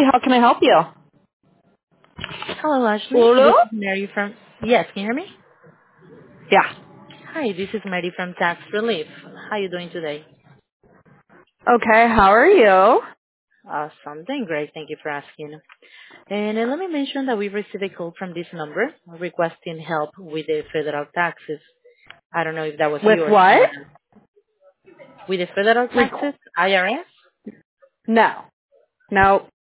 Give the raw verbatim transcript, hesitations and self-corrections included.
How can I help you? Hello, Ashley. Hello? This is Mary from... Yes, can you hear me? Yeah. Hi, this is Mary from Tax Relief. How are you doing today? Okay, how are you? Awesome. Doing great. Thank you for asking. And uh, let me mention that we received a call from this number requesting help with the federal taxes. I don't know if that was With you or what? someone else. With the federal Requ- taxes, I R S? no. No.